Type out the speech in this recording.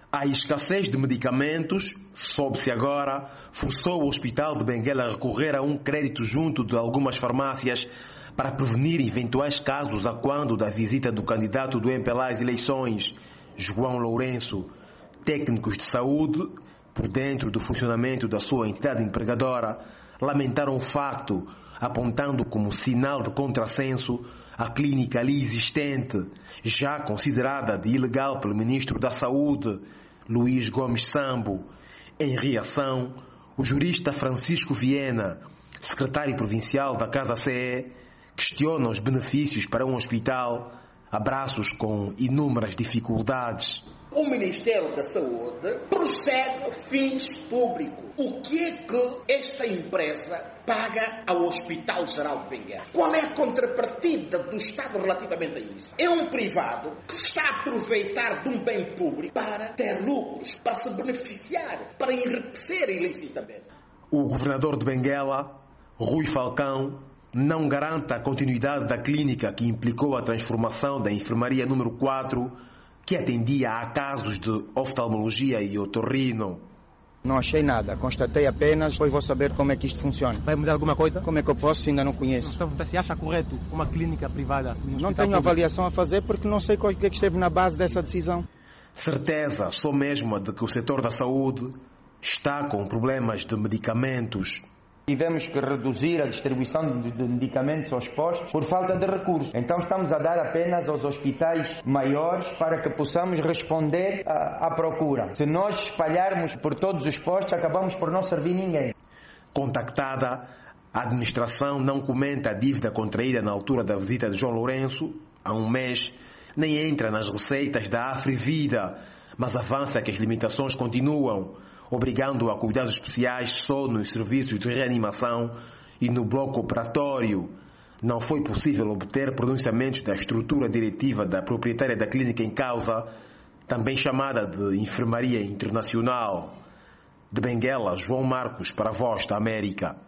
A escassez de medicamentos, soube-se agora, forçou o Hospital de Benguela a recorrer a um crédito junto de algumas farmácias para prevenir eventuais casos a quando da visita do candidato do MPLA às eleições, João Lourenço. Técnicos de saúde, por dentro do funcionamento da sua entidade empregadora, lamentaram o facto, apontando como sinal de contrassenso a clínica ali existente, já considerada de ilegal pelo ministro da Saúde, Luís Gomes Sambo. Em reação, o jurista Francisco Viena, secretário provincial da Casa CE, questiona os benefícios para um hospital a braços com inúmeras dificuldades. O Ministério da Saúde prossegue fins públicos. O que é que esta empresa paga ao Hospital Geral de Benguela? Qual é a contrapartida do Estado relativamente a isso? É um privado que está a aproveitar de um bem público para ter lucros, para se beneficiar, para enriquecer ilicitamente. O governador de Benguela, Rui Falcão, não garante a continuidade da clínica que implicou a transformação da enfermaria número 4, que atendia a casos de oftalmologia e otorrino. Não achei nada, constatei apenas, depois vou saber como é que isto funciona. Vai mudar alguma coisa? Como é que eu posso, ainda não conheço. Então, você acha correto uma clínica privada? Não tenho avaliação a fazer porque não sei o que é que esteve na base dessa decisão. Certeza só mesmo a de que o setor da saúde está com problemas de medicamentos. Tivemos que reduzir a distribuição de medicamentos aos postos por falta de recursos. Então estamos a dar apenas aos hospitais maiores para que possamos responder à procura. Se nós espalharmos por todos os postos, acabamos por não servir ninguém. Contactada, a administração não comenta a dívida contraída na altura da visita de João Lourenço, há um mês, nem entra nas receitas da Afrivida, mas avança que as limitações continuam, obrigando a cuidados especiais só nos serviços de reanimação e no bloco operatório. Não foi possível obter pronunciamentos da estrutura diretiva da proprietária da clínica em causa, também chamada de Enfermaria Internacional. De Benguela, João Marcos, para a Voz da América.